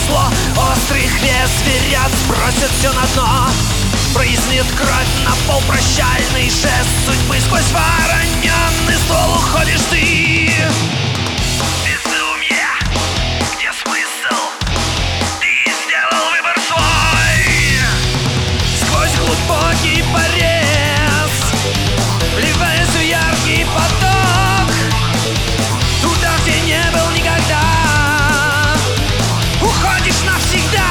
зло острых лезвий сбросит все на дно. Брызнет кровь на пол, прощальный жест судьбы. Сквозь вороненный ствол уходишь ты. Безумие, где смысл? Ты сделал выбор свой. Сквозь глубокий порез вливаясь в яркий поток, туда, где не был никогда, уходишь навсегда.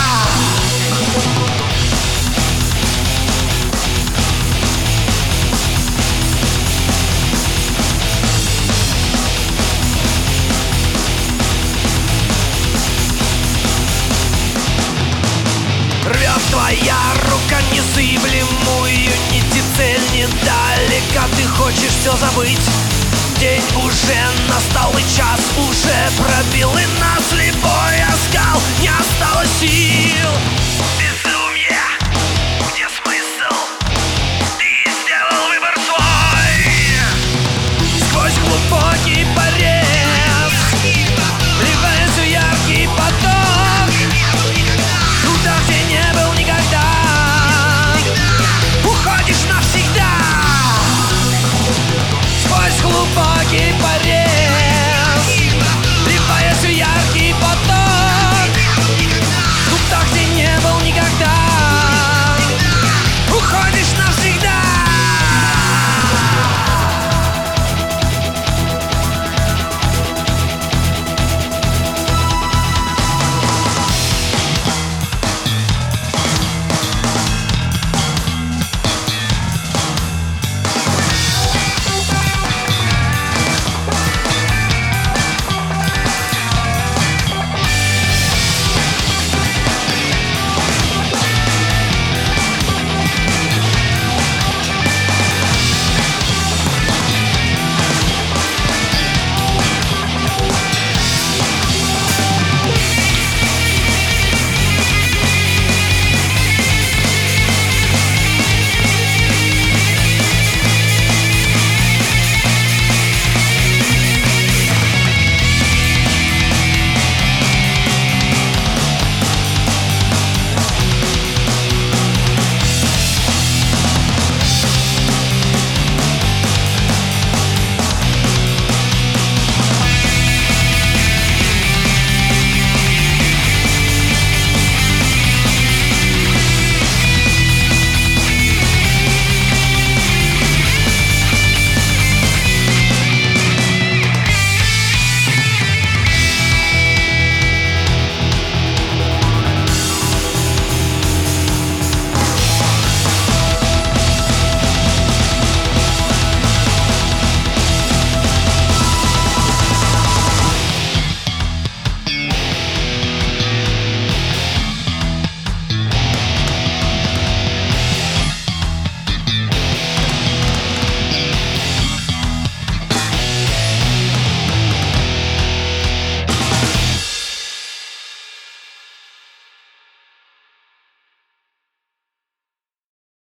Рвет твоя рука незыблемую нить, и цель недалека. Ты хочешь все забыть. День уже настал, и час уже пробил, и на слепой оскал не осталось сил. Безумие, где смысл? Ты сделал выбор свой. Сквозь глубокий порез вливаясь в яркий поток, туда, где не был никогда, уходишь навсегда. Сквозь глубокий порез